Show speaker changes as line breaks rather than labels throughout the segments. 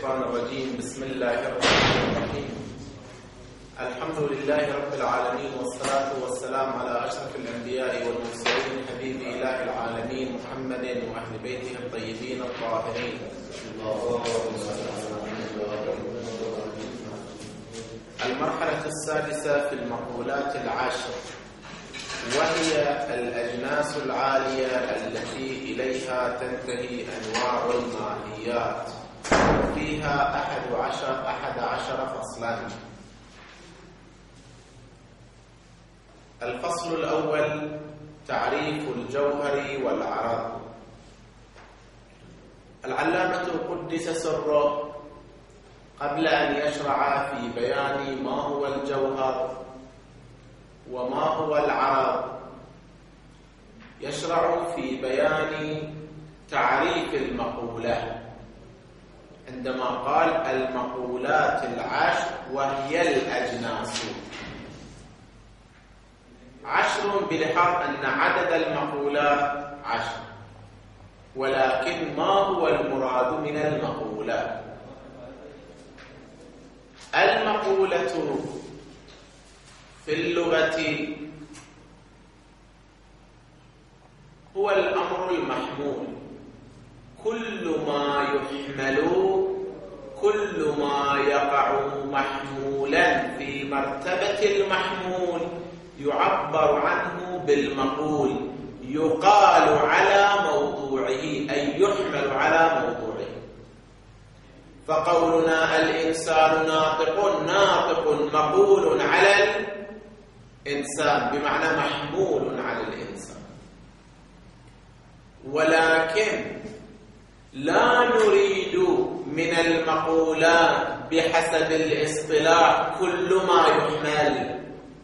الشيطان الرجيم. بسم الله الرحمن الرحيم. الحمد لله رب العالمين، والصلاة والسلام على أشرف الأنبياء والمرسلين حبيب إله العالمين محمد وأهل بيته الطيبين الطاهرين. المرحلة السادسة في المقولات العشر، وهي الأجناس العالية التي إليها تنتهي أنواع الماهيات، فيها 11 فصلا. الفصل الأول تعريف الجوهر والعرض. العلامة قدس سره قبل أن يشرع في بيان ما هو الجوهر وما هو العرض، يشرع في بيان تعريف المقولة، عندما قال المقولات العشر وهي الأجناس. 10 بلحاظ أن عدد المقولات 10، ولكن ما هو المراد من المقولة؟ المقولة في اللغة هو الأمر المحمول، كل ما يحمل، كل ما يقع محمولا في مرتبة المحمول يعبر عنه بالمقول، يقال على موضوعه أي يحمل على موضوعه. فقولنا الإنسان ناطق مقول على الإنسان، بمعنى محمول على الإنسان. ولكن لا نريد من المقولات بحسب الاصطلاح كل ما يحمل،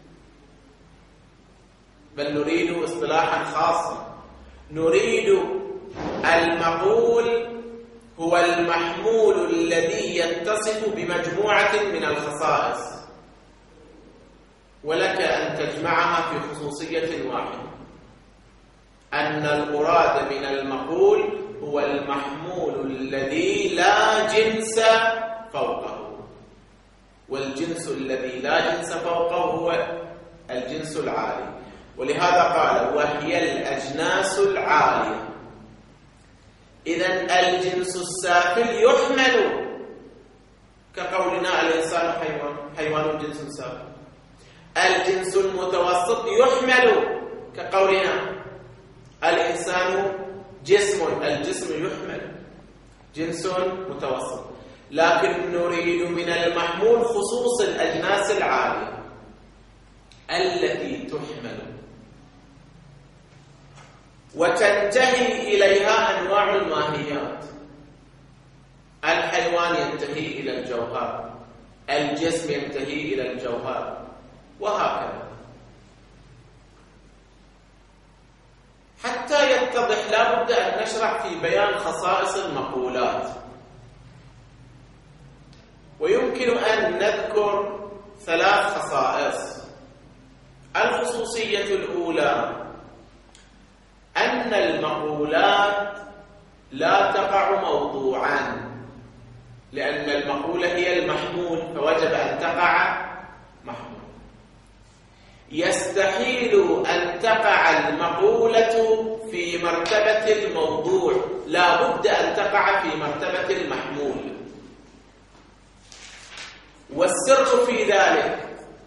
بل نريد اصطلاحا خاصا. نريد المقول هو المحمول الذي يتصف بمجموعة من الخصائص، ولك أن تجمعها في خصوصية واحدة، أن المراد من المقول هو المحمول الذي لا جنس فوقه، والجنس الذي لا جنس فوقه هو الجنس العالي. ولهذا قال وهي الأجناس العالية. إذن الجنس السافل يحمل، كقولنا الإنسان حيوان جنس سافل. الجنس المتوسط يحمل، كقولنا الإنسان جسم، الجسم يحمل جنس متوسط. لكن نريد من المحمول خصوص الأجناس العالية التي تحمل وتنتهي إليها أنواع الماهيات. الحيوان ينتهي إلى الجوهر، الجسم ينتهي إلى الجوهر، وهكذا. حتى يتضح لا بد أن نشرح في بيان خصائص المقولات، ويمكن أن نذكر 3 خصائص. الخصوصية الأولى أن المقولات لا تقع موضوعا، لأن المقولة هي المحمول فوجب أن تقع محمول. يستحيل أن تقع المقولة في مرتبة الموضوع، لا بد أن تقع في مرتبة المحمول. والسر في ذلك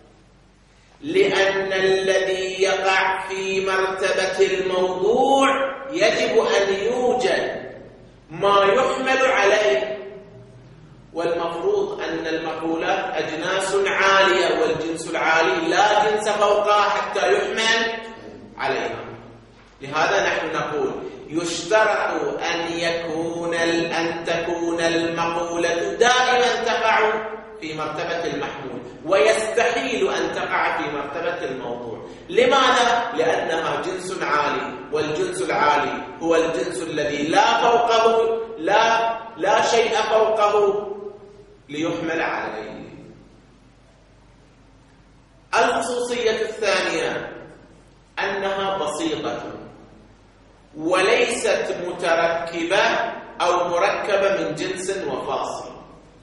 لأن الذي يقع في مرتبة الموضوع يجب أن يوجد ما يحمل عليه، والمفروض أن المقولات أجناس عالية، والجنس العالي لا جنس فوقها حتى يحمل عليها. لهذا نحن نقول يشترط أن تكون المقولة دائما تقع في مرتبة المحمول، ويستحيل أن تقع في مرتبة الموضوع. لماذا؟ لأنها جنس عالي، والجنس العالي هو الجنس الذي لا فوقه، لا شيء فوقه ليحمل عليه. الخصوصية الثانية أنها بسيطة وليست متركبة أو مركبة من جنس وفاصل.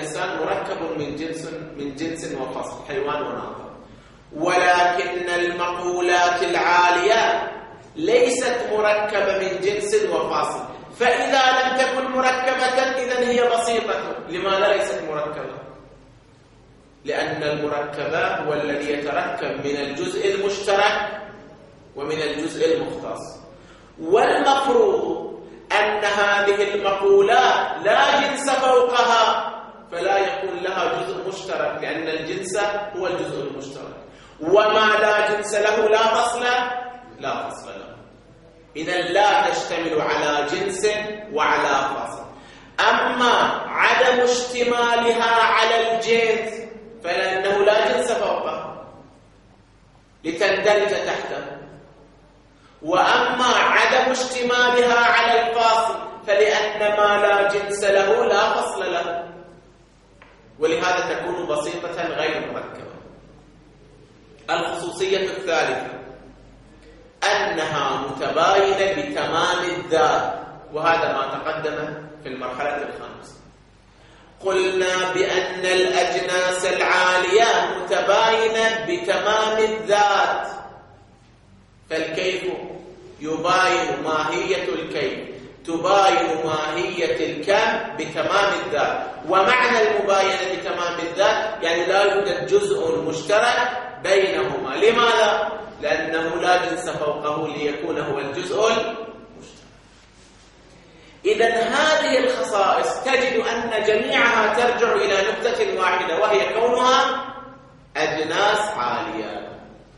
الإنسان مركب من جنس وفصل، حيوان وناطق، ولكن المقولات العالية ليست مركبة من جنس وفاصل، فإذا لم تكن مركبة إذن هي بسيطة. لماذا ليست مركبة؟ لأن المركب هو الذي يتركب من الجزء المشترك ومن الجزء المختص، والمفروض أن هذه المقولات لا جنس فوقها، فلا يكون لها جزء مشترك، لأن الجنس هو الجزء المشترك، وما لا جنس له لا فصل له، إذن لا تشتمل على جنس وعلى فصل. أما عدم اشتمالها على الجنس فلأنه لا جنس فوقها لتندرج تحته، وأما عدم اشتمالها على الفاصل فلأن ما لا جنس له لا فصل له، ولهذا تكون بسيطة غير مركبة. الخصوصية الثالثة أنها متباينة بتمام الذات، وهذا ما تقدم في المرحلة الخامسة. قلنا بأن الأجناس العالية متباينة بتمام الذات، فالكيف يباين ماهية الكيف، تباين ماهية الكم بتمام الذات. ومعنى المباينة بتمام الذات يعني لا يوجد جزء مشترك بينهما. لماذا؟ لأنه لا جنس فوقه ليكون هو الجزء المشترك. إذن هذه الخصائص تجد أن جميعها ترجع إلى نقطة واحدة، وهي كونها أجناس عالية.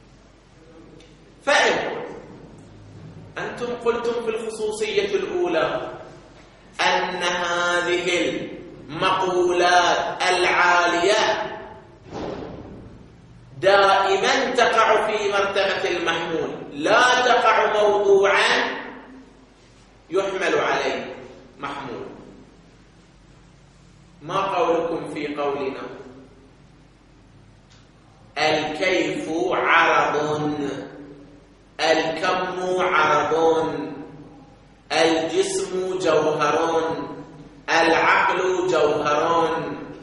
فإن أنتم قلتم في الخصوصية الأولى أن هذه المقولات العالية دائما تقع في مرتبة المحمول، لا تقع موضوعا يحمل عليه محمول. ما قولكم في قولنا الكيف عرض، الكم عرض، الجسم جوهر، العقل جوهر.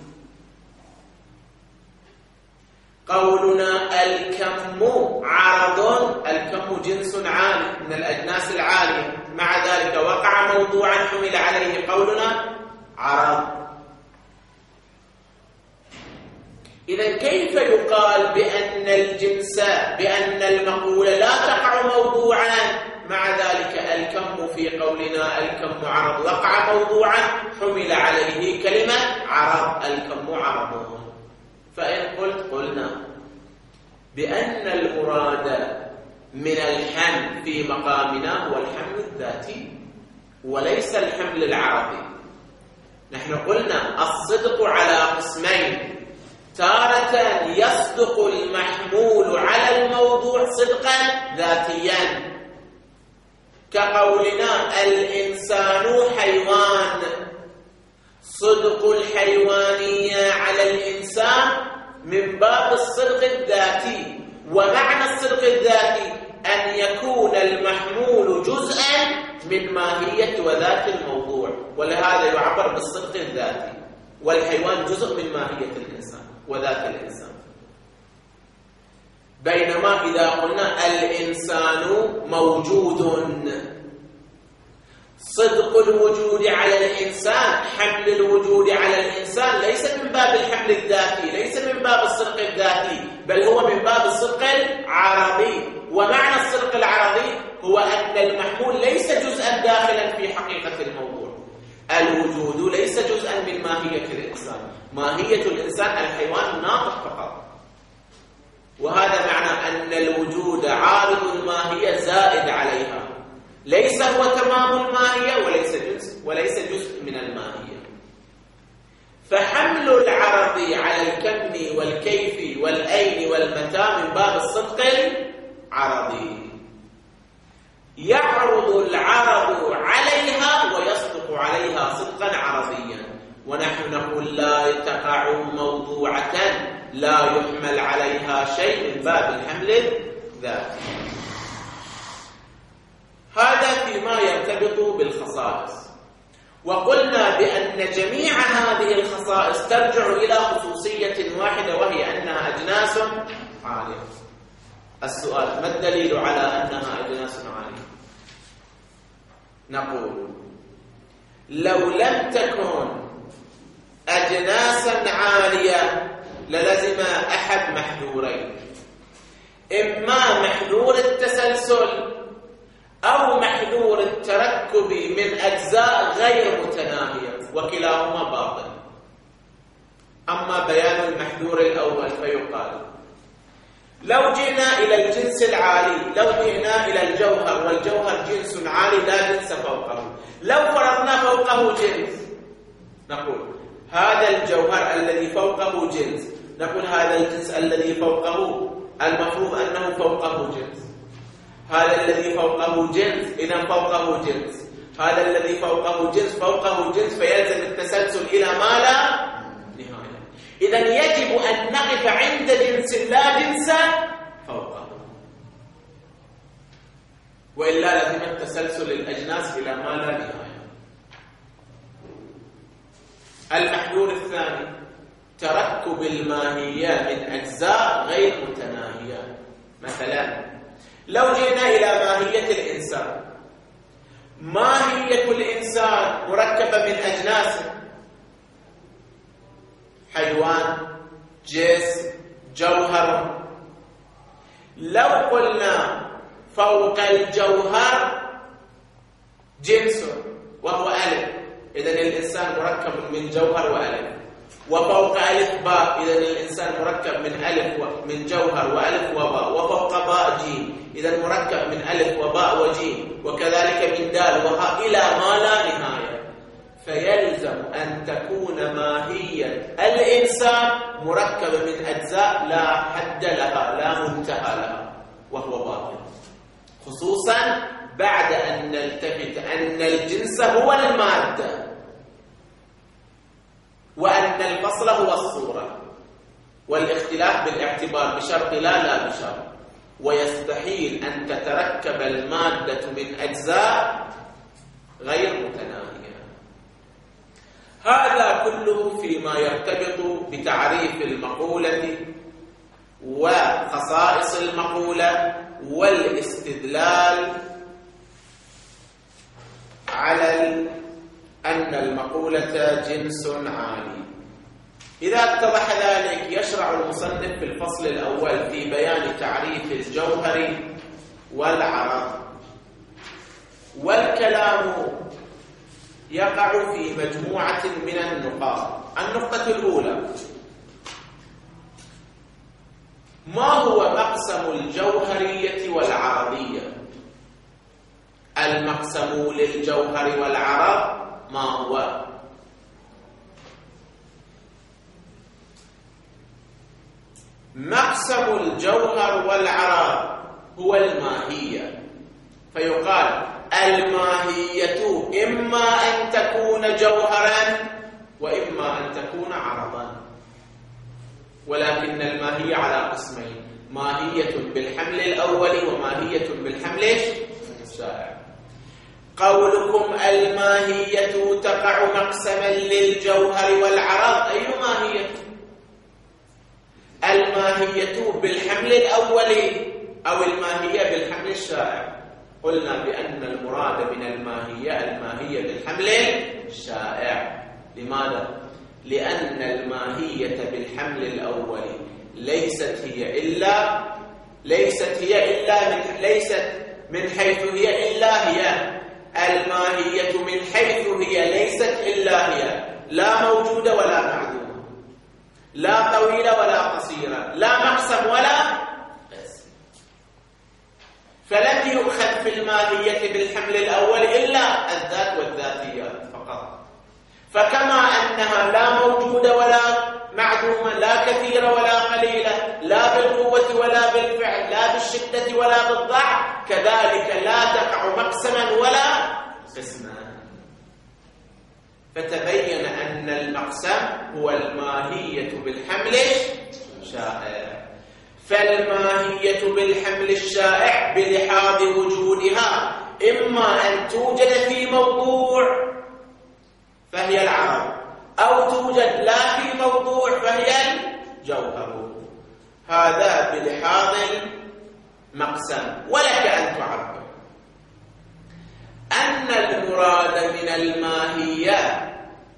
قولنا الكم عرض، الكم جنس عالي من الأجناس العالية، مع ذلك وقع موضوعا حمل عليه قولنا عرض. إذن كيف يقال بأن الجنس، بأن المقولة لا تقع موضوعا، مع ذلك الكم في قولنا الكم عرض وقع موضوعا حمل عليه كلمة عرض، الكم عرض. فإن قلنا بأن المراد من الحمل في مقامنا هو الحمل الذاتي وليس الحمل العرضي. نحن قلنا الصدق على قسمين، تارة يصدق المحمول على الموضوع صدقا ذاتيا كقولنا الإنسان حيوان، صدق الحيوانية على الإنسان من باب الصدق الذاتي. ومعنى الصدق الذاتي أن يكون المحمول جزءا من ماهية وذات الموضوع، ولهذا يعبر بالصدق الذاتي، والحيوان جزء من ماهية الإنسان وذات الإنسان. بينما إذا قلنا الإنسان موجود، صدق الوجود على الإنسان، حمل الوجود على الإنسان ليس من باب الحمل الذاتي، ليس من باب الصدق الذاتي، بل هو من باب الصدق العرضي. ومعنى الصدق العرضي هو أن المحمول ليس جزءا داخلا في حقيقة الموضوع. الوجود ليس جزءا من ماهية الإنسان، ماهية الإنسان الحيوان ناطق فقط. وهذا معنى أن الوجود عارض الماهية زائد عليها، ليس هو تمام الماهية وليس جزء من الماهية. فحمل العرض على الكم والكيف والأين والمتى من باب الصدق العرضي، يعرض العرض عليها ويصدق عليها صدقا عرضيا. ونحن نقول لا تقع موضوعة لا يحمل عليها شيء من باب الحمل الذاتي. هذا فيما يرتبط بالخصائص. وقلنا بأن جميع هذه الخصائص ترجع إلى خصوصية واحدة، وهي أنها أجناس عالية. السؤال: ما الدليل على أنها أجناس عالية؟ نقول: لو لم تكن أجناسا عالية للزم أحد محذورين، إما محذور التسلسل أو محذور التركب من أجزاء غير متناهية، وكلاهما باطل. أما بيان المحذور الأول فيقال: لو جئنا إلى الجنس العالي، لو جئنا إلى الجوهر، والجوهر جنس عالي لا جنس فوقه، لو فرضنا فوقه جنس، نقول هذا الجوهر الذي فوقه جنس، نقول هذا الجنس الذي فوقه المفروض أنه فوقه جنس، هذا الذي فوقه جنس إذا فوقه جنس، هذا الذي فوقه جنس فوقه جنس، فيلزم التسلسل إلى ما لا نهاية. إذن يجب أن نقف عند جنس لا جنس فوقه، وإلا لازم التسلسل الأجناس إلى ما لا نهاية. المحذور الثاني: تركب الماهية من أجزاء غير متناهية. مثلا لو جئنا إلى ماهية الإنسان، ماهية الإنسان مركبة من أجناس: حيوان، جسم، جوهر. لو قلنا فوق الجوهر جنس وهو ألف، إذن الإنسان مركب من جوهر وألف، وفوق ألف باء، إذن الإنسان مركب من ألف من جوهر وألف وباء، وفوق باء جيم، إذن مركب من ألف وباء وجيم، وكذلك من دال وهاء إلى ما لا نهاية. فيلزم أن تكون ماهية الإنسان مركبة من أجزاء لا حد لها لا منتهى لها، وهو باطل، خصوصا بعد أن نلتفت أن الجنس هو المادة، وأن الفصل هو الصورة، والاختلاف بالاعتبار بشرط لا بشرط، ويستحيل أن تتركب المادة من أجزاء غير متناهية. هذا كله فيما يرتبط بتعريف المقولة وخصائص المقولة والاستدلال على أن المقولة جنس عالي. إذا اتضح ذلك يشرع المصنف في الفصل الأول في بيان تعريف الجوهر والعرض، والكلام يقع في مجموعة من النقاط. النقطة الأولى: ما هو مقسم الجوهرية والعرضية؟ المقسم للجوهر والعرض ما هو؟ مقسم الجوهر والعرض هو الماهية، فيقال الماهية إما أن تكون جوهرا وإما أن تكون عرضا، ولكن الماهية على قسمين: ماهية بالحمل الأول وماهية بالحمل الشائع. قولكم الماهية تقع مقسما للجوهر والعرض، أي ماهية؟ الماهية بالحمل الأول أو الماهية بالحمل الشائع؟ قلنا بأن المراد من الماهية بالحمل الشائع. لماذا؟ لأن الماهية بالحمل الأول ليست من حيث هي إلا هي. الماهية من حيث هي ليست إلا هي، لا موجودة ولا معدومة، لا طويلة ولا قصيرة، لا مقسم ولا قسم. فلم يؤخذ في الماهية بالحمل الأول إلا الذات والذاتيات فقط. فكما أنها لا موجودة ولا معدومة، لا كثيرة ولا قليلة، لا بالقوة ولا بالفعل، لا بالشدة ولا بالضعف، كذلك لا تقع مقسما ولا قسما. فتبين أن المقسم هو الماهية بالحمل الشائع. فالماهية بالحمل الشائع بلحاظ وجودها إما أن توجد في موضوع فهي العرض، أو توجد لا في موضوع فهي الجوهر. هذا بلحاظ المقسم. ولك أن تعبر أن المراد من الماهيات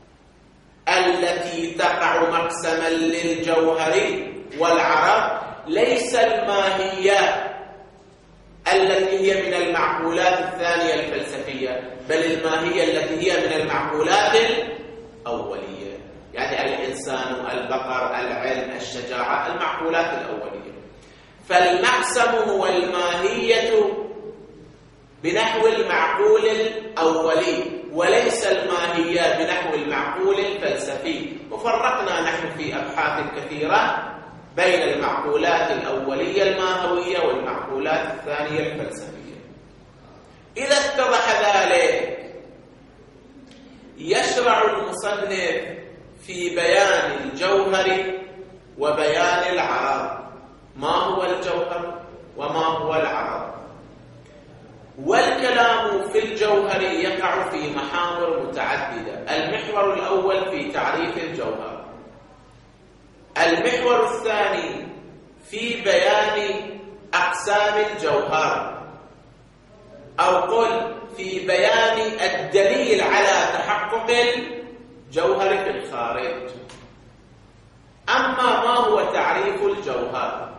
التي تقع مقسما للجوهر والعرض ليس الماهيات التي هي من المعقولات الثانية الفلسفية، بل الماهية التي هي من المعقولات الأولية، يعني الإنسان، البقر، العلم، الشجاعة، المعقولات الأولية. فالمقسم هو الماهية بنحو المعقول الأولي، وليس الماهية بنحو المعقول الفلسفي. وفرقنا نحن في أبحاث كثيرة بين المعقولات الأولية الماهوية والمعقولات الثانية الفلسفية. إذا اتضح ذلك يشرع المصنف في بيان الجوهر وبيان العرض. ما هو الجوهر وما هو العرض؟ والكلام في الجوهر يقع في محاور متعددة. المحور الأول في تعريف الجوهر، المحور الثاني في بيان أقسام الجوهر، أو قل في بيان الدليل على تحقق الجوهر في الخارج. أما ما هو تعريف الجوهر؟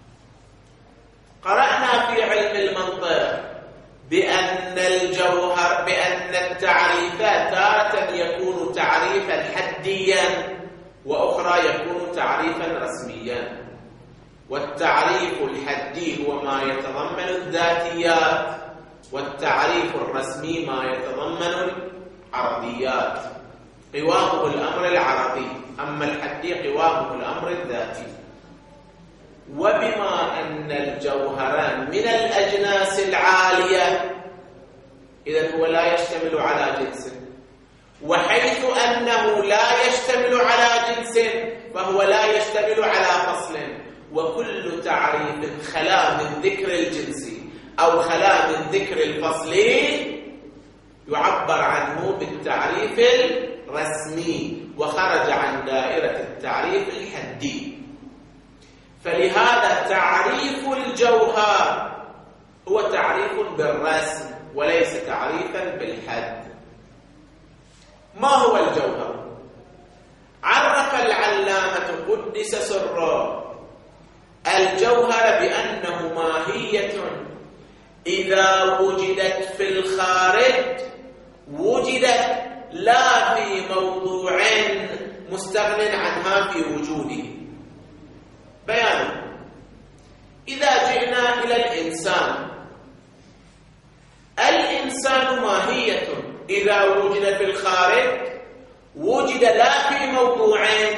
قرأنا في علم المنطق بأن التعريفات تارة يكون تعريفا حديا وأخرى يكون تعريفا رسميا. والتعريف الحدي هو ما يتضمن الذاتيات، والتعريف الرسمي ما يتضمن العرضيات. قوامه الأمر العرضي، أما الحدي قوامه الأمر الذاتي. وبما أن الجوهران من الأجناس العالية إذن هو لا يشتمل على جنس، وحيث أنه لا يشتمل على جنس فهو لا يشتمل على فصل. وكل تعريف خلا من ذكر الجنس أو خلا من ذكر الفصل يعبر عنه بالتعريف الرسمي وخرج عن دائرة التعريف الحدي. فلهذا تعريف الجوهر هو تعريف بالرسم وليس تعريفا بالحد. ما هو الجوهر؟ عرف العلامة قدس سره الجوهر بأنه ماهية إذا وجدت في الخارج وجدت لا في موضوع مستغن عنها في وجوده. بيان: إذا جئنا إلى الإنسان ماهية إذا وجد في الخارج وجد لا في موضوعين،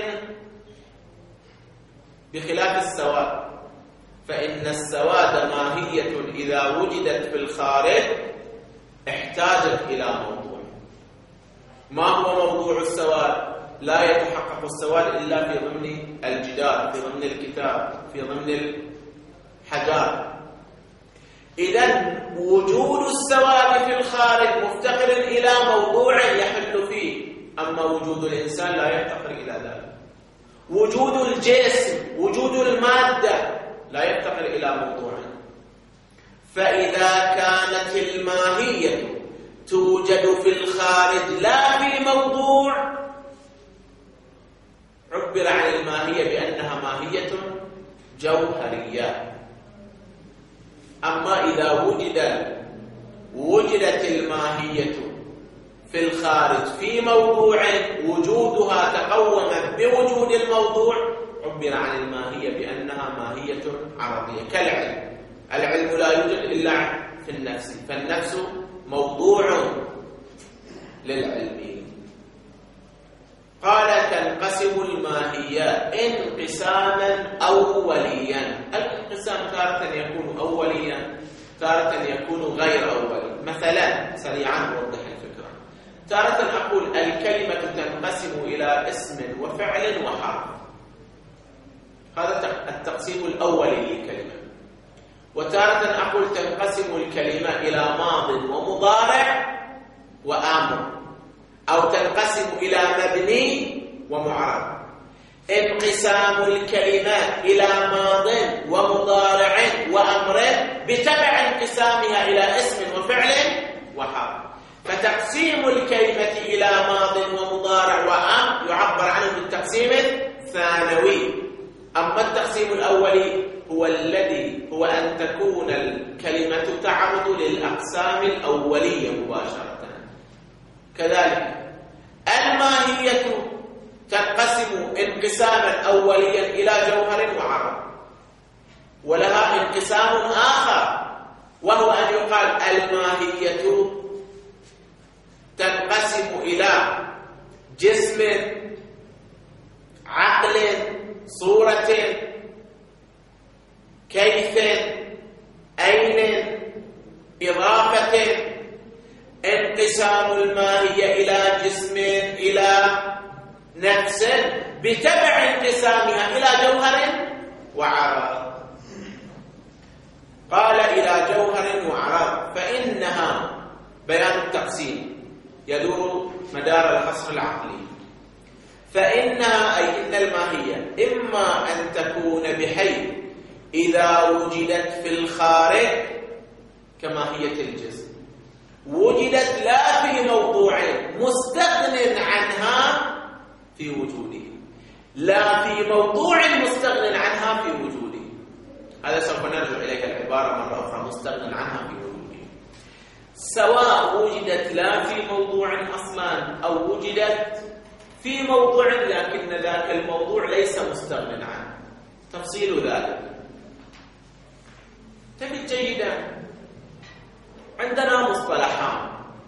بخلاف السواد، فإن السواد ماهية إذا وجدت في الخارج احتاجت إلى موضوع. ما هو موضوع السواد؟ لا يتحقق السواد إلا في ضمن الجدار، في ضمن الكتاب، في ضمن الحجار. إذن وجود السواد في الخارج مفتقر إلى موضوع يحل فيه، أما وجود الإنسان لا يفتقر إلى ذلك. وجود الجسم، وجود المادة لا يفتقر إلى موضوع. فإذا كانت الماهية توجد في الخارج لا في موضوع عبر عن الماهية بأنها ماهية جوهرية. أما إذا وجدت الماهية في الخارج في موضوع وجودها تقوم بوجود الموضوع عبر عن الماهية بأنها ماهية عرضية. كالعلم، العلم لا يوجد إلا في النفس، فالنفس موضوع للعلم. قال: تنقسم الماهيات انقساما أوليا. الانقسام تارة يكون أوليا، تارة يكون غير أولي. مثلا سريعا نوضح الفكرة. تارة أقول الكلمة تنقسم إلى اسم وفعل وحرف، هذا التقسيم الأولي للكلمة. وتارة أقول تنقسم الكلمة إلى ماض ومضارع وآمر، أو تنقسم إلى مبني ومعرب. انقسام الكلمات إلى ماض ومضارع وأمر بتبع انقسامها إلى اسم وفعل وحال. فتقسيم الكلمة إلى ماض ومضارع وأمر يعبر عنه بالتقسيم الثانوي. أما التقسيم الأولي هو أن تكون الكلمة تعرض للأقسام الأولية مباشرة. كذلك الماهية تنقسم انقساما أوليا إلى جوهر وعرب، ولها انقسام آخر وهو أن يقال الماهية تنقسم إلى جسم، عقل، صورة، كيف، أين، إضافة. انقسام الماهية إلى جسم، إلى نفس بتبع انقسامها إلى جوهر وعرض. قال إلى جوهر وعرض فإنها بيان التقسيم يدور مدار الحصر العقلي. فإنها أي إن الماهية إما أن تكون بحيث إذا وجدت في الخارج كماهية الجسم وجدت لا في موضوع مستغن عنها في وجوده، لا في موضوع مستغن عنها في وجوده. هذا سوف نرجع إليك العبارة مرة أخرى، مستغن عنها في وجوده، سواء وجدت لا في موضوع أصلا أو وجدت في موضوع لكن ذاك الموضوع ليس مستغن عنه. تفصيل ذلك تجد جيدا. عندنا مصطلحان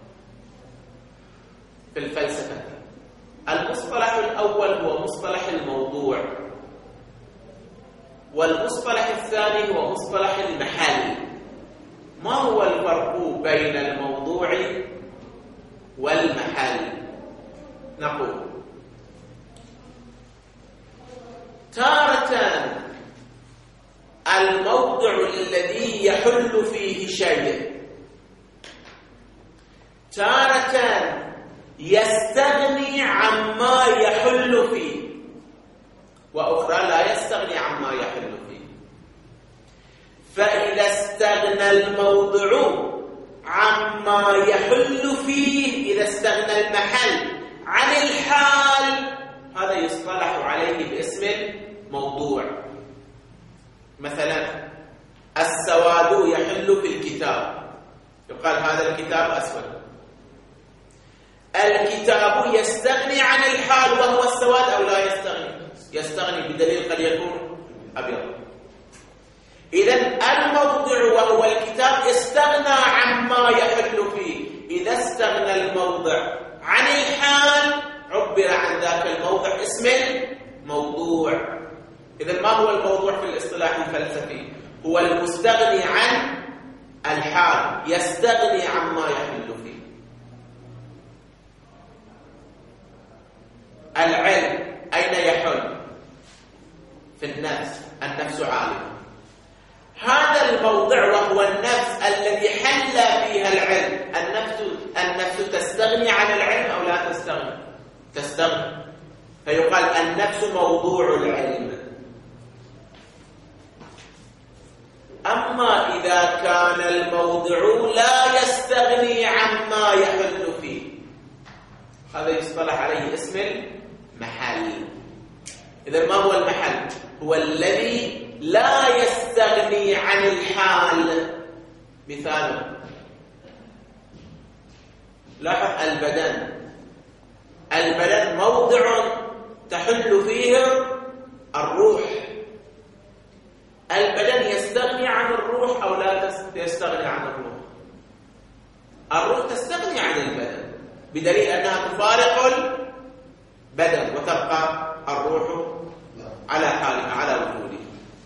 في الفلسفة. المصطلح الأول هو مصطلح الموضوع، والمصطلح الثاني هو مصطلح المحل. ما هو الفرق بين الموضوع والمحل؟ نقول تارة الموضع الذي يحل فيه شيء تارة يستغني عما يحل فيه، وأخرى لا يستغني عما يحل فيه. فإذا استغنى الموضع عما يحل فيه، إذا استغنى المحل عن الحال، هذا يصطلح عليه باسم الموضوع. مثلا السواد يحل في الكتاب، يقال هذا الكتاب أسود. الكتاب يستغني عن الحال وهو السواد أو لا يستغني؟ يستغني، بدليل قد يكون أبيض. إذن الموضع وهو الكتاب استغنى عما يحل فيه. إذا استغنى الموضع عن الحال عبر عن ذاك الموضع اسم الموضوع. إذن ما هو الموضوع في الاصطلاح الفلسفي؟ هو المستغني عن الحال، يستغني عما يحل فيه. العلم أين يحل؟ في النفس، النفس عالمة. هذا الموضع وهو النفس الذي حل فيها العلم. النفس تستغني عن العلم أو لا تستغني؟ تستغني، فيقال النفس موضوع العلم. أما إذا كان الموضع لا يستغني عما يحل فيه، هذا يصطلح عليه اسم المحل. إذا ما هو المحل؟ هو الذي لا يستغني عن الحال. مثال، لاحظ البدن موضع تحل فيه الروح. البدن يستغني عن الروح أو لا يستغني عن الروح؟ الروح تستغني عن البدن بدليل أنها تفارق البدن وتبقى الروح على حالها على وجوده.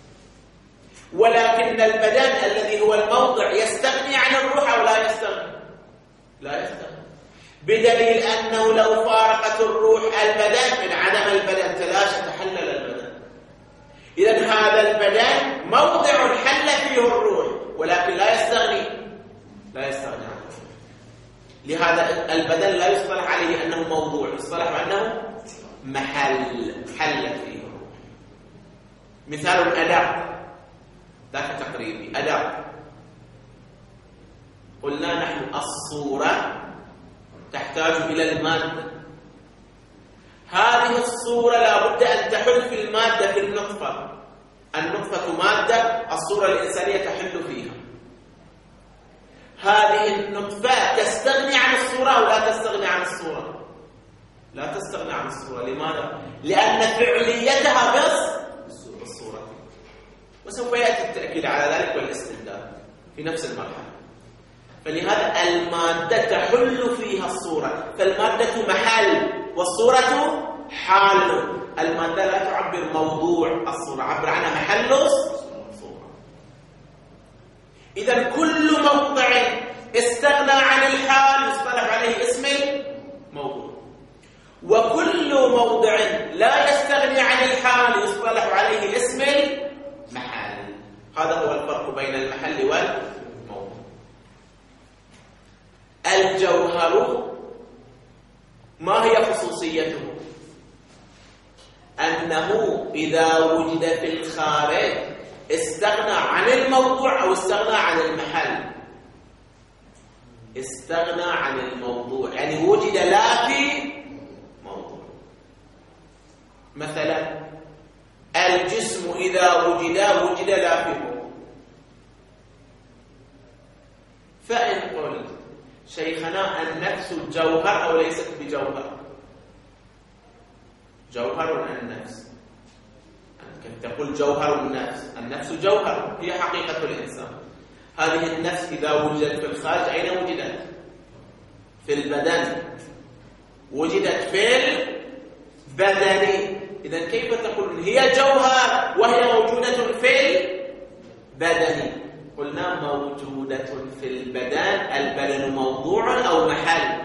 ولكن البدن الذي هو الموضع يستغني عن الروح أو لا يستغني؟ لا يستغني، بدليل أنه لو فارقت الروح البدن من عدم البدن تلاشى تحلل البدن. إذن هذا البدن موضع حل فيه الروح ولكن لا يستغني عنه. لهذا البدن لا يصطلح عليه أنه موضوع، يصطلح أنه محل حلت فيه الروح. مثال الأداء ذاك تقريبي أداء. قلنا نحن الصورة تحتاج إلى المادة، هذه الصورة لا بد أن تحل في المادة في النطفة. النطفة مادة، الصورة الإنسانية تحل فيها. هذه النطفة تستغني عن الصورة أو لا تستغني عن الصورة؟ لا تستغني عن الصورة. لماذا؟ لأن فعليتها بس بالصورة، وسوف يأتي التأكيد على ذلك والاستمداد في نفس المرحلة. فلهذا المادة تحل فيها الصورة، فالمادة محل والصورة حال. المادة لا تعبر موضوع الصورة، عبر عنها محل الصورة. إذا كل موضع استغنى عن الحال يصطلح عليه اسم الموضوع، وكل موضع لا يستغني عن الحال يصطلح عليه اسم المحل. هذا هو الفرق بين المحل والموضوع. الجوهر ما هي خصوصيته؟ أنه إذا وجد في الخارج استغنى عن الموضوع أو استغنى عن المحل. استغنى عن الموضوع يعني وجد لا في موضوع. مثلا الجسم إذا وجد لا في موضوع. فإن قلت شيخنا النفس جوهر أو ليست بجوهر؟ جوهر النفس، كيف تقول جوهر النفس؟ النفس جوهر، هي حقيقة الإنسان. هذه النفس إذا وجدت في الخارج أين وجدت؟ في البدن. وجدت في البدن. إذا كيف تقول هي جوهر وهي موجودة في البدن؟ قلنا موجودة في البدن. البدن موضوع أو محل؟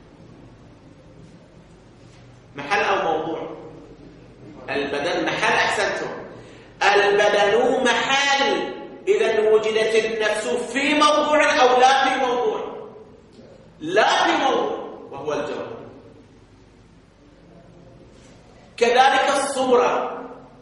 محل أو موضوع؟ البدن محل. أحسنتم، البدن محل. إذا وجدت النفس في موضوع أو لا في موضوع؟ لا في موضوع، وهو الجوهر. كذلك الصورة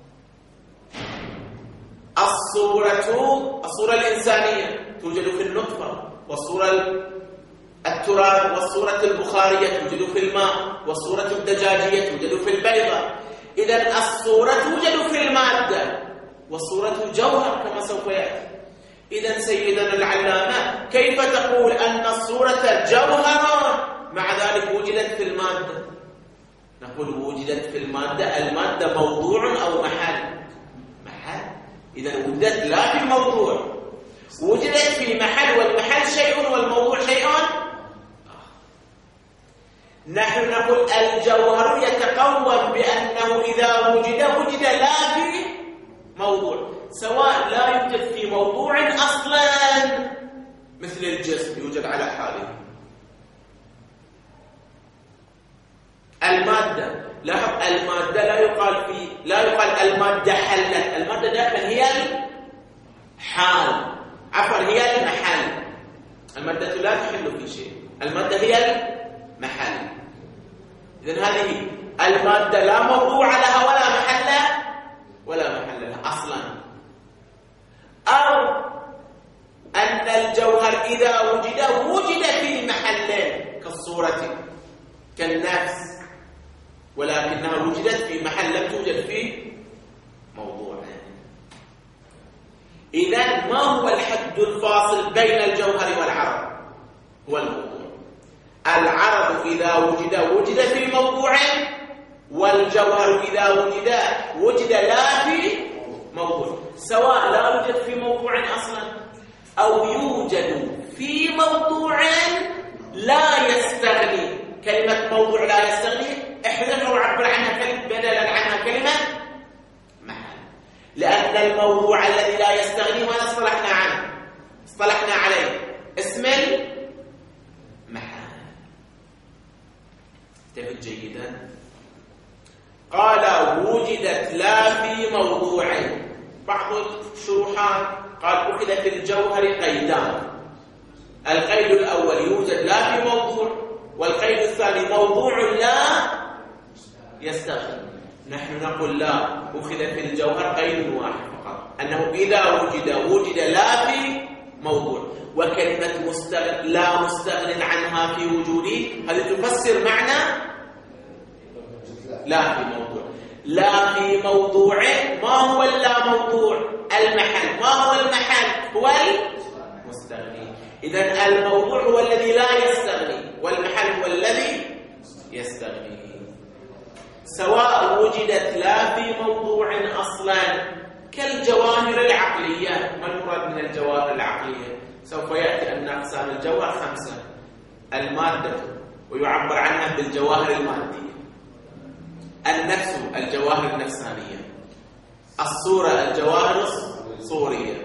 الإنسانية توجد في النطفة، والصورة التراب والصورة البخارية توجد في الماء، والصورة الدجاجية توجد في البيضة. إذن الصورة توجد في المادة، والصورة جوهر كما سوف يأتي. إذن سيدنا العلامة كيف تقول أن الصورة جوهر مع ذلك وجدت في المادة؟ نقول وجدت في المادة. المادة موضوع أو محل؟ محل. إذن وجدت لا في موضوع، وجدت في محل، والمحل شيء والموضوع شيء آخر. نحن نقول الجوهر يتقوم بأنه إذا وجد لا في موضوع، سواء لا يوجد في موضوع أصلا مثل الجسم يوجد على حاله. المادة، لاحظ المادة لا يقال المادة حلت. المادة دائما هي الحال، عفوا هي المحل. المادة لا تحل في شيء، المادة هي المحل. إذن هذه المادة لا موضوع لها ولا محل لها أصلا. أو أن الجوهر إذا وجد في محلين كالصورة كالنفس، ولكنها وجدت في محل لم توجد فيه موضوع. إذن ما هو الحد الفاصل بين الجوهر والعرض؟ هو الموضوع. العرض إذا وجد في موضوع، والجوهر إذا وجد لا في موضوع، سواء لا يوجد في موضوع أصلا أو يوجد في موضوع لا يستغني. كلمة موضوع لا يستغني احذف وعبر عنها كلمة بدلا عنها كلمة محل، لأن الموضوع الذي لا يستغني ما اصطلحنا عنه، اصطلحنا عليه اسم المحل. انتبه جيدا. قال وجدت لا في موضوع. بعض الشروحات قال أخذ في الجوهر قيدان. القيد الأول يوجد لا في موضوع، والقيد الثاني موضوع لا يستغني. نحن نقول لا، أخذ في الجوهر قيد واحد فقط، أنه إذا وجد لا في موضوع، وكلمة لا مستغن عنها في وجوده هذه تفسر معنى لا في موضوع. لا في موضوع، ما هو اللا موضوع؟ المحل. ما هو المحل؟ هو المستغني. إذن الموضوع هو الذي لا يستغني، والمحل هو الذي يستغني. سواء وجدت لا في موضوع أصلا كالجواهر العقلية. ما المراد من الجواهر العقلية؟ سوف يأتي أن أقسام الجوهر 5: المادة ويعبر عنها بالجواهر المادية، النفس الجواهر النفسانية، الصورة الجواهر الصورية،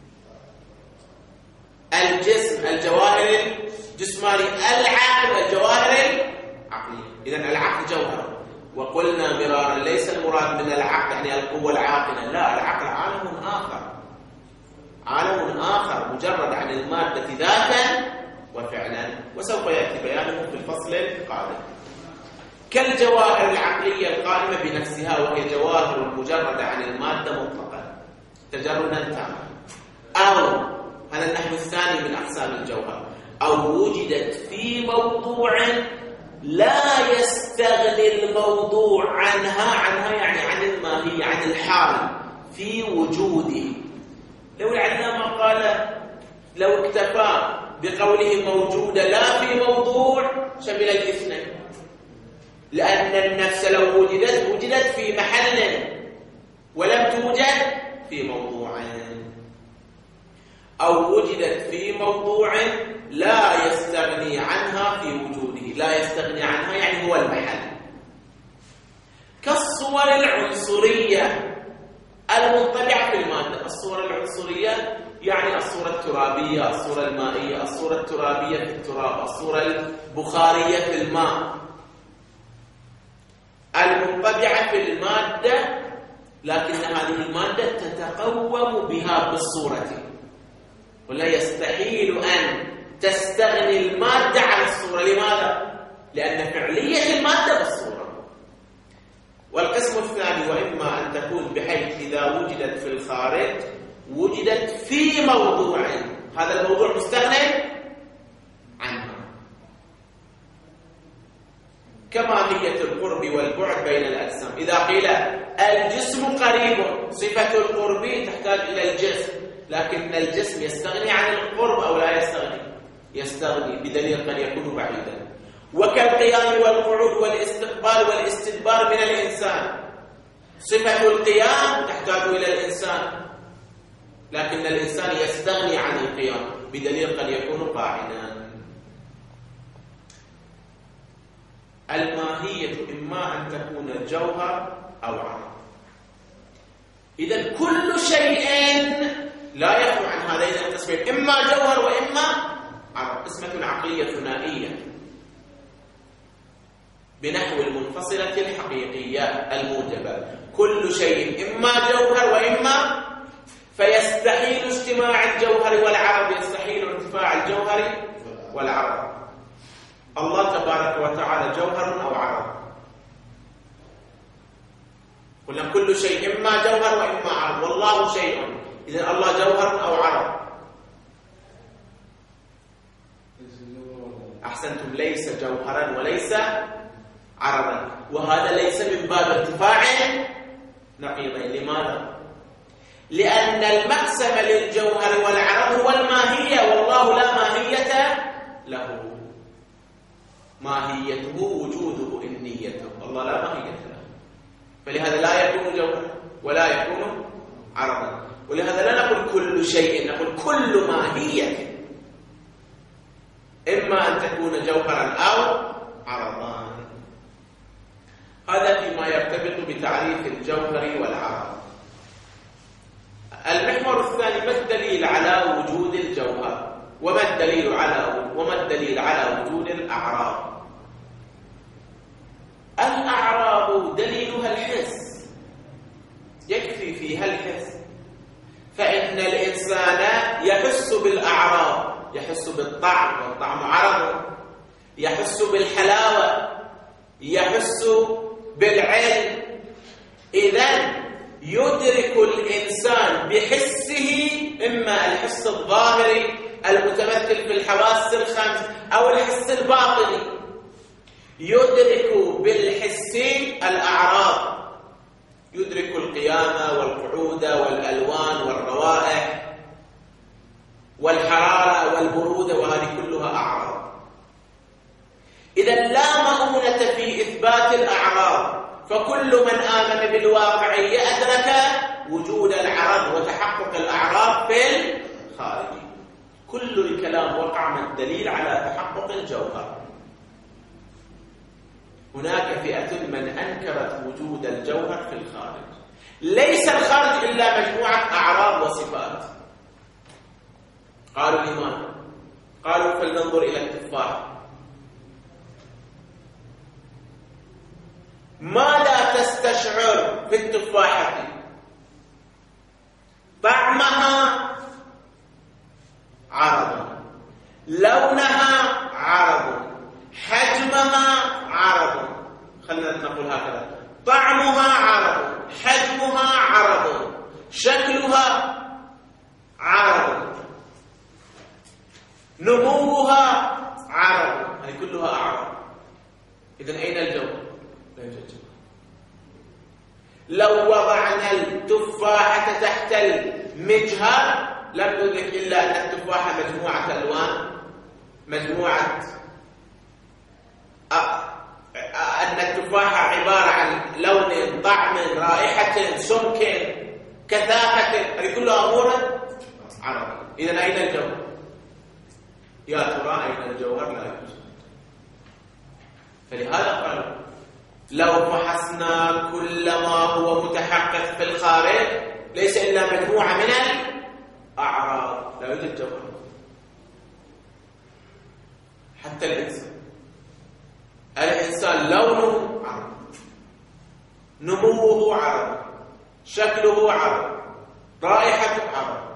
الجسم الجواهر الجسمانية، العقل الجواهر العقلية. إذن العقل جوهر، وقلنا مرارا ليس المراد من العقل يعني القوة العاقلة، لا، العقل عالم آخر، عالم آخر مجرد عن المادة ذاتا وفعلا، وسوف يأتي بيانه في الفصل القادم. كالجواهر العقلية القائمة بنفسها، وهي جواهر مجردة عن المادة مطلقا تجردا تاما، أو هذا النحو الثاني من أقسام الجوهر، أو وجدت في موضوع لا يستغني الموضوع عنها يعني عن الماهية، عن الحال في وجوده. لو العلامة قال لو اكتفى بقوله موجودة لا في موضوع شمل الاثنين، لأن النفس لو وجدت في محل ولم توجد في موضوع، أو وجدت في موضوع لا يستغني عنها في وجوده. لا يستغني عنها يعني هو المحل. كالصور العنصرية المنطبعة في المادة. الصور العنصرية يعني الصورة الترابية، الصورة المائية، الصورة الترابية في التراب، الصورة البخارية في الماء، المنطبعة في المادة، لكن هذه المادة تتقوم بها بالصورة، ولا يستحيل أن تستغني المادة عن الصورة. لماذا؟ لأن فعلية المادة بالصورة. والقسم الثاني وإما أن تكون بحيث إذا وجدت في الخارج وجدت في موضوع، هذا الموضوع مستغني عنها، كماهية القرب والبعد بين الأجسام. إذا قيل الجسم قريب، صفة القرب تحتاج إلى الجسم، لكن الجسم يستغني عن القرب أو لا يستغني؟ يستغني، بدليل قد يكون بعيدا. وكالقيام والقعود والاستقبال والاستدبار من الإنسان، صفة القيام تحتاج إلى الإنسان، لكن الإنسان يستغني عن القيام، بدليل قد يكون قاعدا. الماهية إما أن تكون جوهر أو عرض. إذن كل شيء لا يخلو عن هذين القسمين، إما جوهر وإما عرض. قسمة عقلية ثنائية بنحو المنفصلة الحقيقية الموجبة. كل شيء إما جوهر وإما، فيستحيل اجتماع الجوهر والعرض، يستحيل ارتفاع الجوهر والعرض. الله تبارك وتعالى جوهر أو عرض. قلنا كل شيء إما جوهر وإما عرض، والله شيء، إذن الله جوهر أو عرض. أحسنتم، ليس جوهرا وليس عرضا، وهذا ليس من باب ارتفاع نقيضين. لماذا؟ لأن المقسم للجوهر والعرض هو الماهية، والله لا ماهية له. ماهيته وجوده إنيته، الله لا ماهية له، فلهذا لا يكون جوهرا ولا يكون عرضا. ولهذا لا نقول كل شيء، نقول كل ماهية، إما أن تكون جوهرا أو عرضا. هذا فيما يرتبط بتعريف الجوهر والعرض. المحور الثاني: ما الدليل على وجود الجوهر؟ وما الدليل على وجود الأعراض؟ الأعراض دليلها الحس، يكفي فيها الحس، فإن الإنسان يحس بالأعراض، يحس بالطعم يحس بالحلاوة، يحس بالعلم. إذن يدرك الإنسان بحسه، إما الحس الظاهري المتمثل في الحواس الخمس أو الحس الباطني. يدرك بالحس الأعراض، يدرك القيامة والقعود والألوان والروائح والحرارة والبرودة، وهذه كلها أعراض. إذن لا مؤونة في إثبات الأعراض، فكل من آمن بالواقعية أدرك وجود العرض وتحقق الأعراض في الخارج. كل الكلام وقع من الدليل على تحقق الجوهر. هناك فئة من أنكرت وجود الجوهر في الخارج. ليس الخارج إلا مجموعة أعراض وصفات. قالوا الإيمان، قالوا فلننظر إلى التفاح. ماذا تستشعر في التفاحة؟ طعمها عرض، لونها عرض، حجمها عرض. خلينا نقول هكذا: طعمها عرض، حجمها عرض، شكلها عرض، نموها عرض. هذه كلها أعراض. إذن أين الجوهر؟ لا يوجد جوهر. لو وضعنا التفاحة تحت المجهر لم ندرك إلا أن التفاحة مجموعة ألوان، مجموعة أن التفاحة عبارة عن لون، طعم، رائحة، سمك، كثافة. هذه كلها أمور عرض. إذن أين الجوهر؟ يا ترى أين الجوهر؟ لا يوجد. فلهذا قالوا لو فحصنا كل ما هو متحقق في الخارج ليس إلا مجموعة من الأعراض، لا يوجد جوهر. حتى الإنسان لونه عرض، نموه عرض، شكله عرض، رائحته عرض.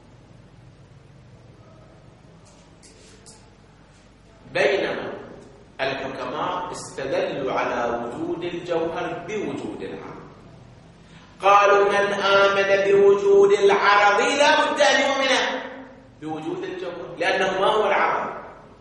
بينما الحكماء استدلوا على وجود الجوهر بوجود العرض. قالوا من آمن بوجود العرض لا بد أن يؤمن بوجود الجوهر، لأنه ما هو العرض؟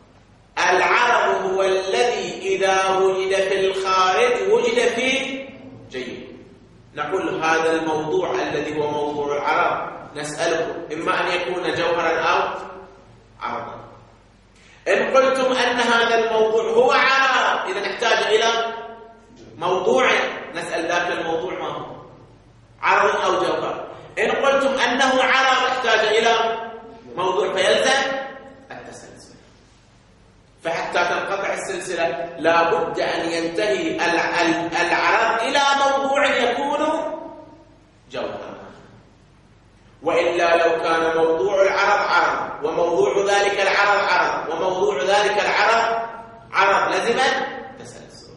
العرض هو الذي إذا وجد في الخارج وجد في جيد. نقول هذا الموضوع الذي هو موضوع العرض نسأله إما أن يكون جوهرا أو عرضا. إن قلتم أن هذا الموضوع هو عرض إذا نحتاج إلى موضوع، نسأل ذاك الموضوع ما هو، عرض أو جوهر. إن قلتم أنه عرض احتاج إلى موضوع، فيلزم التسلسل. فحتى تنقطع السلسلة لا بد أن ينتهي العرض إلى موضوع يكون جوهرا، وإلا لو كان موضوع العرض عرض وموضوع ذلك العرض عرض وموضوع ذلك العرض عرض لزم تسلسل.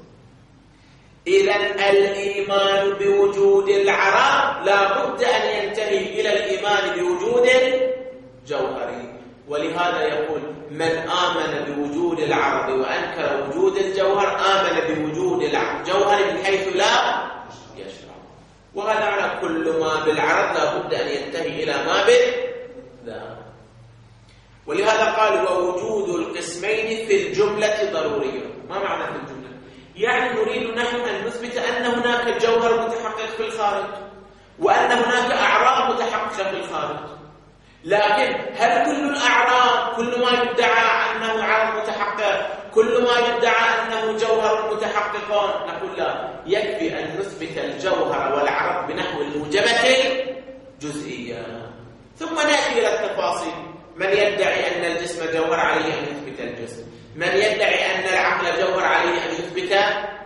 إذن الإيمان بوجود العرض لا بد أن ينتهي إلى الإيمان بوجود الجوهر. ولهذا يقول من آمن بوجود العرض وأنكر وجود الجوهر آمن بوجود الجوهر من حيث لا يشرع. وهذا على كل ما بالعرض لا بد أن ينتهي إلى ما بالذات. ولهذا قال ووجود القسمين في الجملة ضروري. ما معنى في الجملة؟ يعني نريد نحن أن نثبت أن هناك جوهر متحقق في الخارج وأن هناك أعراض متحققة في الخارج. لكن هل كل الأعراض، كل ما يدعى أنه عرض متحقق، كل ما يدعى أنه جوهر متحقق؟ نقول لا، يكفي أن نثبت الجوهر والعرض بنحو الموجبة الجزئية، ثم نأتي إلى التفاصيل. من يدعي أن الجسم جوهر عليه أن يثبت الجسم، من يدعي أن العقل جوهر عليه أن يثبت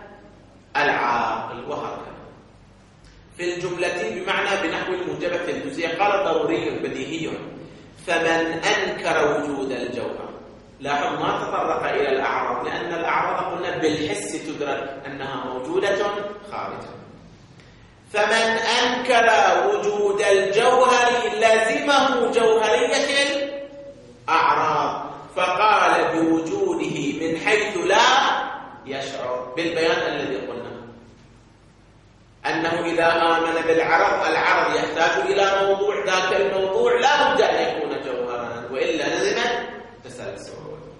العقل، وهكذا. في الجملة بمعنى بنحو الموجبة الجزئية. قال ضروري بديهي. فمن أنكر وجود الجوهر، لاحظ ما تطرق إلى الأعراض، لأن الأعراض قلنا بالحس تدرك أنها موجودة خارجا. فمن أنكر وجود الجوهر لازمه جوهرية الأعراض، فقال بوجوده من حيث لا بالبيان الذي قلنا أنه إذا آمن بالعرض، العرض يحتاج إلى موضوع، ذاك الموضوع لا بد أن يكون جوهرا وإلا لزم تسلسل.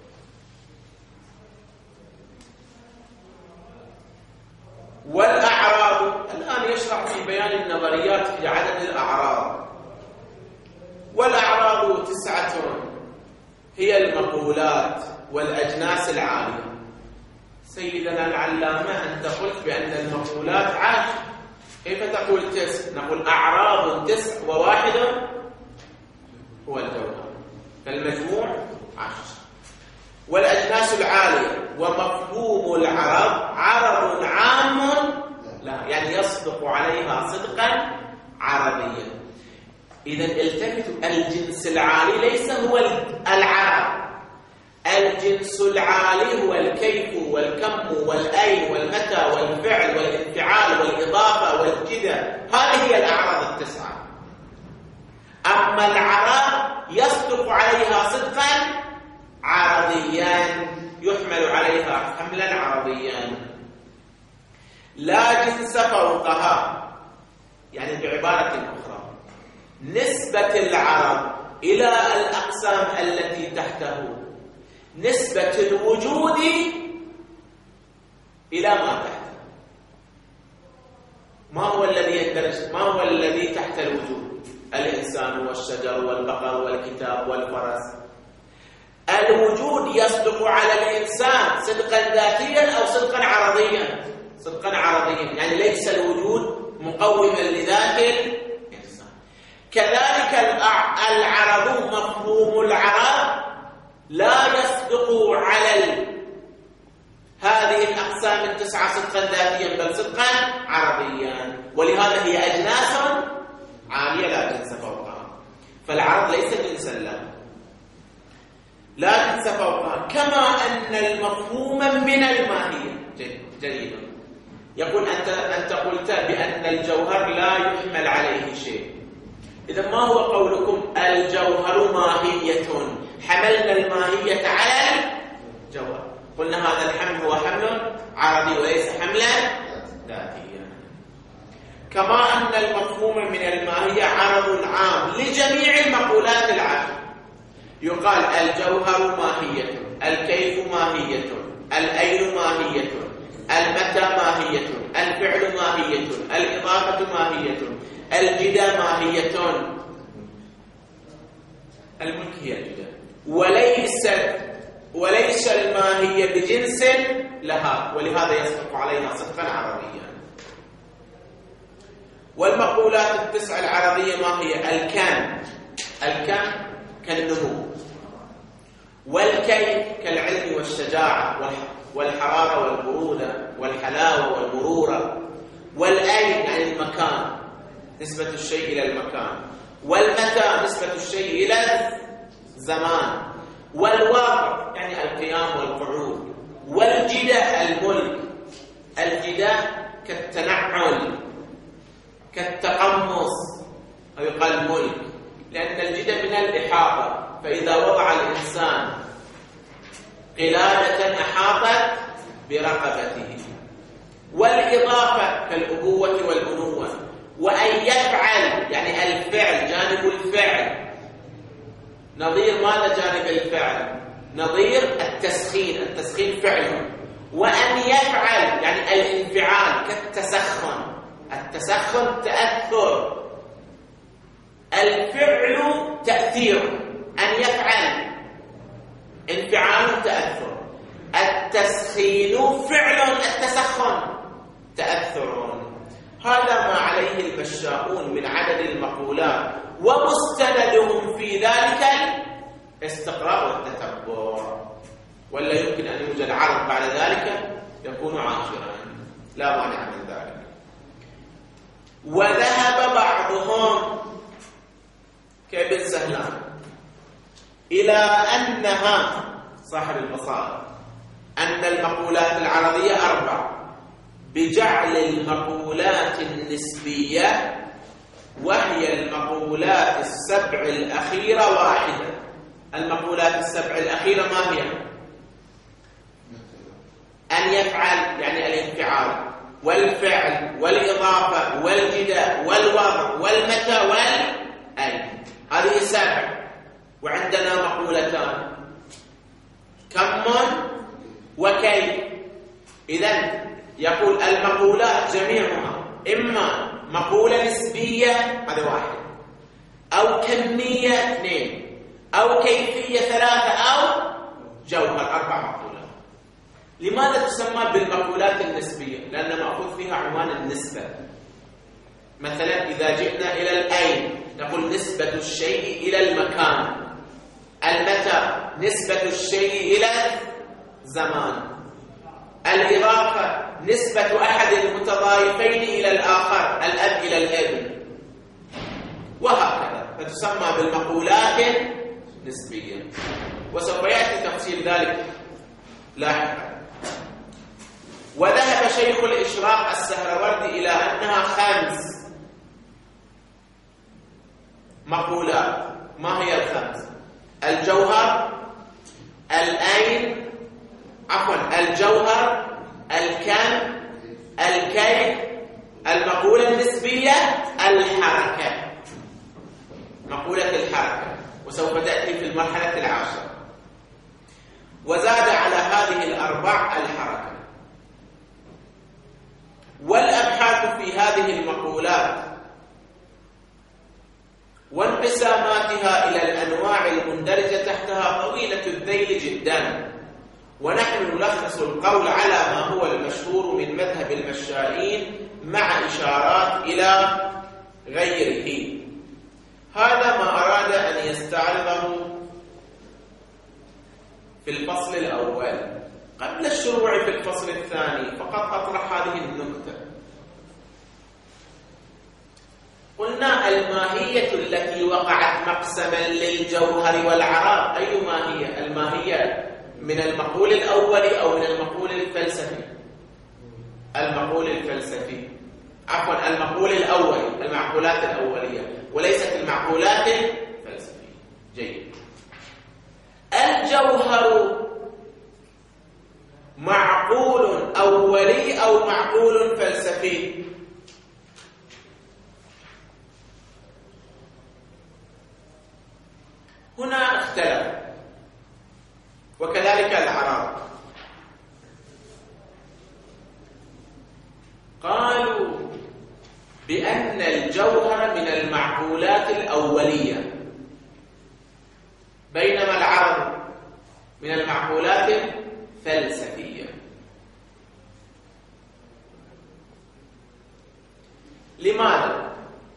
والأعراض الآن يشرع في بيان النظريات في عدد الأعراض. والأعراض 9 هي المقولات والأجناس العالية. سيدنا العلامة أنت قلت بأن المقولات 10، كيف تقول 9؟ نقول أعراض 9 وواحد هو الجوهر، فالمجموع 10. والأجناس العالية ومفهوم العرض عرض عام لا، يعني يصدق عليها صدقا عربيا. إذا التفتوا، الجنس العالي ليس هو العرض، الجنس العالي هو الكيف والكم والأين والمتى والفعل والانفعال والإضافة والجدة، هذه هي الأعراض 9. أما العرض يصدق عليها صدقا عرضيا، يحمل عليها حملا عرضيا، لا جنس فوقها. يعني بعبارة أخرى، نسبة العرض إلى الأقسام التي تحته نسبة الوجود إلى ما تحته. ما هو الذي يندرج؟ ما هو الذي تحت الوجود؟ الإنسان والشجر والبقر والكتاب والفرس. الوجود يصدق على الإنسان صدقا ذاتيا أو صدقا عرضيا؟ صدقا عرضيا، يعني ليس الوجود مقوما لذات الإنسان. كذلك العرض، مفهوم العرض لا يصدق على هذه الأقسام 9 صدقا ذاتيا بل صدقا عرضيا، ولهذا هي أجناس عالية لا جنس فوقها. فالعرض ليس جنسا لا جنس فوقها. كما أن المفهوم من الماهية جديد. يقول أنت قلت بأن الجوهر لا يحمل عليه شيء. إذا ما هو قولكم الجوهر ماهية؟ حملنا الماهية على الجوهر. قلنا هذا الحمل هو حمل عرضي وليس حملا ذاتيا. كما أن المفهوم من الماهية عرض عام لجميع المقولات العامة. يقال الجوهر ماهية، الكيف ماهية، الأين ماهية، المتى ماهية، الفعل ماهية، الإضافة ماهية، الجدة ماهية. الملك هي الجدة، وليس الماهية بجنس لها، ولهذا يصدق عليها صدقا عربيا. والمقولات 9 العربية ما هي؟ الكان كالنمو، والكيف كالعلم والشجاعة والحرارة والبرودة والحلاوة والمرورة، والأين يعني المكان، نسبة الشيء إلى المكان، والمتى نسبة الشيء إلى الزمان، والواقع يعني القيام والقعود، والجدة الملك. الجدة كالتنعل كالتقمص، أو يقال ملك، لأن الجدة من الإحاطة، فإذا وضع الإنسان قلادة أحاطت برقبته. والإضافة كالأبوة والبنوة. وأن يفعل يعني الفعل، جانب الفعل. نظير ماذا جانب الفعل؟ نظير التسخين، التسخين فعل. وأن يفعل يعني الانفعال كالتسخن، التسخن تأثر، الفعل تأثير. أن يفعل انفعال تأثر، التسخين فعل، التسخن تأثر. هذا ما عليه المشاؤون من عدد المقولات، ومستندهم في ذلك الاستقراء والتتبع. ولا يمكن أن يوجد عرض بعد ذلك يكون عاشرا، لا مانع من ذلك. وذهب بعضهم كابن سهلان إلى أنها صاحب البصائر أن المقولات العرضية 4، بجعل المقولات النسبية وهي المقولات 7 الأخيرة واحدة. المقولات 7 الأخيرة ما هي؟ أن أن يفعل يعني الانفعال والفعل والإضافة والجداء والوضع والمتى والأين. هذه 7. وعندنا مقولتان كم وكيف. إذن يقول المقولات جميعها إما مقولة نسبية، هذا 1، أو كمية 2، أو كيفية 3، أو جوهر 4 مقولات. لماذا تسمى بالمقولات النسبية؟ لأن مأخوذ فيها عنوان النسبة. مثلا إذا جئنا إلى الأين نقول نسبة الشيء إلى المكان. المتى نسبة الشيء إلى الزمان. الإضافة نسبة أحد المتضايفين إلى الآخر، الأب إلى الابن، وهكذا. فتسمى بالمقولات النسبية، وسوف يأتي تفصيل ذلك لاحقا. وذهب شيخ الإشراق السهروردي إلى أنها 5 مقولات. ما هي ال5؟ الجوهر، الأين، الجوهر، الكم، الكيف، المقولة النسبية، الحركة، مقولة الحركة، وسوف تأتي في المرحلة 10. وزاد على هذه ال4 الحركة. والأبحاث في هذه المقولات وانقساماتها إلى الأنواع المندرجة تحتها طويلة الذيل جدا، ونحن نلخص القول على ما هو المشهور من مذهب المشائين مع إشارات إلى غيره. هذا ما أراد أن يستعرضه في الفصل الأول. قبل الشروع في الفصل الثاني فقط أطرح هذه النكتة. قلنا الماهية التي وقعت مقسما للجوهر والعرض أي ماهية؟ الماهية من المقول الأولي أو من المقول الفلسفي؟ المقول الفلسفي، المقول الأولي، المعقولات الأولية، وليست المعقولات الفلسفية. جيد. الجوهر معقول أولي أو معقول فلسفي؟ هنا اختلف، وكذلك الأعراب. قالوا بأن الجوهر من المعقولات الأولية، بينما العرض من المعقولات الفلسفية. لماذا؟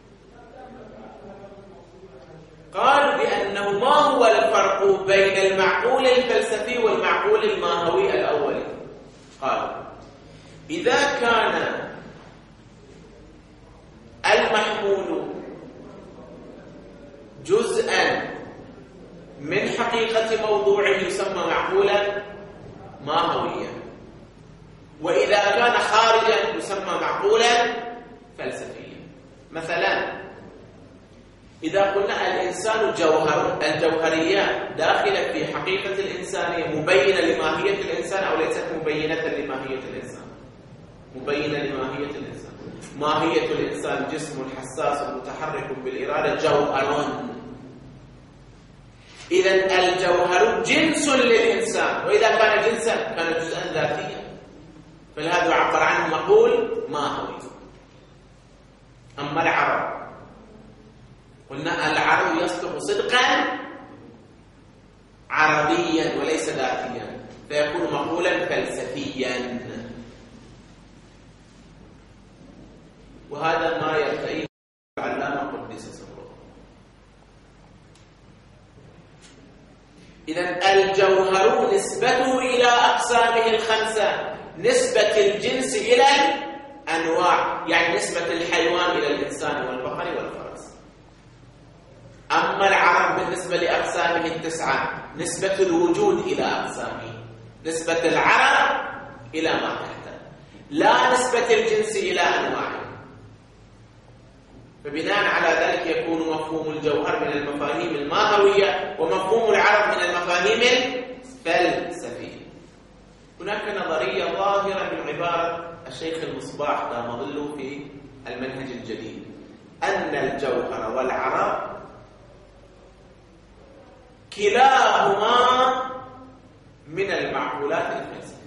قالوا بأنه ما هو الفرق بين المعقول الفلسفي والمعقول الماهوي الأولي؟ قالوا إذا كان المحمول جزءا من حقيقة موضوعه يسمى معقولا ماهويا، وإذا كان خارجا يسمى معقولا فلسفيا. مثلا إذا قلنا الإنسان جوهر، الجوهريات داخلة في حقيقة الإنسانية مبينة لماهية الإنسان أو ليست مبينة لماهية الإنسان؟ مبينة لماهية الإنسان. ماهية الإنسان جسم حساس متحرك بالإرادة، جوهر. إذن الجوهر جنس للإنسان، وإذا كان جنسا كان جزءا ذاتيا، فلهذا يعبر عنه مقول ماهوي. أما العرض قلنا العرض يصدق صدقا عرضيا وليس ذاتيا، فيكون مقولا فلسفيا. وهذا ما يرتئيه العلامة قدس سره. إذن الجوهر نسبته إلى أقسامه 5، نسبة الجنس إلى الأنواع، يعني نسبة الحيوان إلى الإنسان والبقر والفرس. أما العرض بالنسبة لأقسامه 9، نسبة الوجود إلى أقسامه، نسبة العرض إلى ما تحته، لا نسبة الجنس إلى أنواعه. فبناء على ذلك يكون مفهوم الجوهر من المفاهيم الماهوية، ومفهوم العرض من المفاهيم الفلسفية. هناك نظرية ظاهرة من عبارة الشيخ المصباح دام ظله في المنهج الجديد أن الجوهر والعرض كلاهما من المعقولات الفلسفية،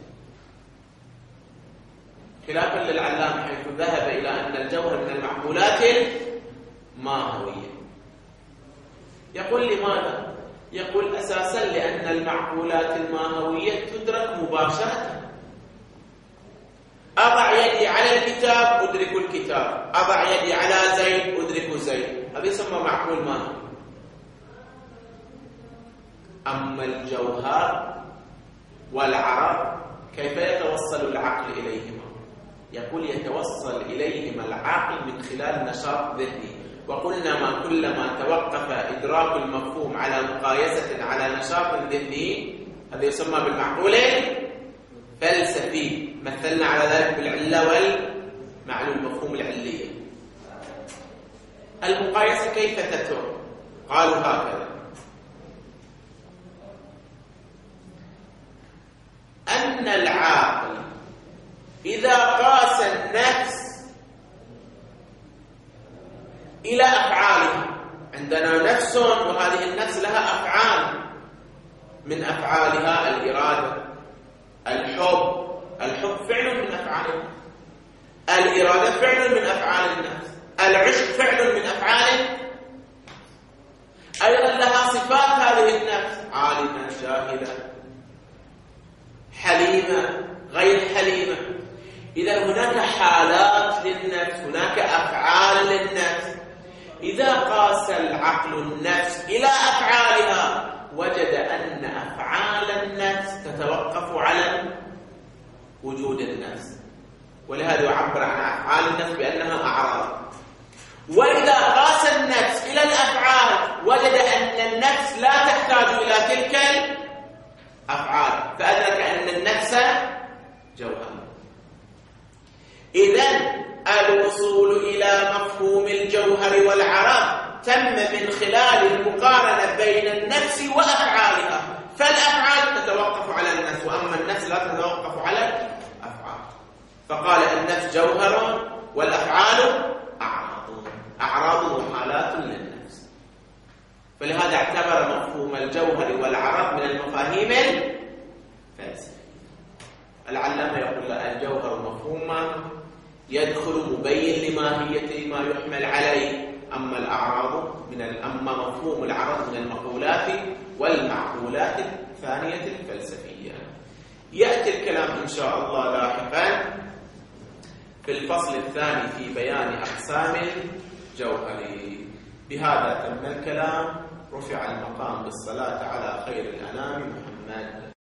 خلافا للعلامة حيث ذهب إلى أن الجوهر من المعقولات الماهوية. يقول لماذا؟ يقول أساسا لأن المعقولات الماهوية تدرك مباشرة. أضع يدي على الكتاب أدرك الكتاب، أضع يدي على زيد أدرك زيد، هذا يسمى معقول ماهوي. أما الجوهر والعرض كيف يتوصل العقل إليهما؟ يقول يتوصل إليهما العقل من خلال نشاط ذهني، وقلنا كلما توقف إدراك المفهوم على مقايسة على نشاط ذهني هذا يسمى بالمعقول الفلسفي. مثلنا على ذلك بالعلة والمعلول، مفهوم العلية. المقايسة كيف تتم؟ قالوا هكذا: أن العاقل إذا قاس النفس إلى أفعالها، عندنا نفس وهذه النفس لها أفعال، من أفعالها الإرادة، الحب فعل من أفعال النفس، الإرادة فعل من أفعال النفس، العشق فعل من أفعال، أيضا لها صفات هذه النفس: عالمة، جاهلة، حليمة، غير حليمة. إذا هناك حالات للنفس، هناك أفعال للنفس. إذا قاس العقل النفس إلى أفعالها وجد أن أفعال النفس تتوقف على وجود النفس، ولهذا يعبر عن أفعال النفس بأنها أعراض. وإذا قاس النفس إلى الأفعال وجد أن النفس لا تحتاج إلى تلك الأفعال، فأدرك أن النفس جوهر. إذن الوصول إلى مفهوم الجوهر والعرض تم من خلال المقارنة بين النفس وأفعالها، فالأفعال تتوقف على النفس، وأما النفس لا تتوقف على الأفعال. فقال النفس جوهر والأفعال أعراض وحالات للنفس. فلهذا اعتبر مفهوم الجوهر والعرض من المفاهيم الفلسفية. العلامة يقول الجوهر مفهوم يدخل مبين لماهية ما يحمل عليه، أما الأعراض أما مفهوم العرض من المقولات والمعقولات الثانية الفلسفية. يأتي الكلام إن شاء الله لاحقا في الفصل الثاني في بيان أقسام الجوهر. بهذا تم الكلام. رفع المقام بالصلاة على خير الأنام محمد.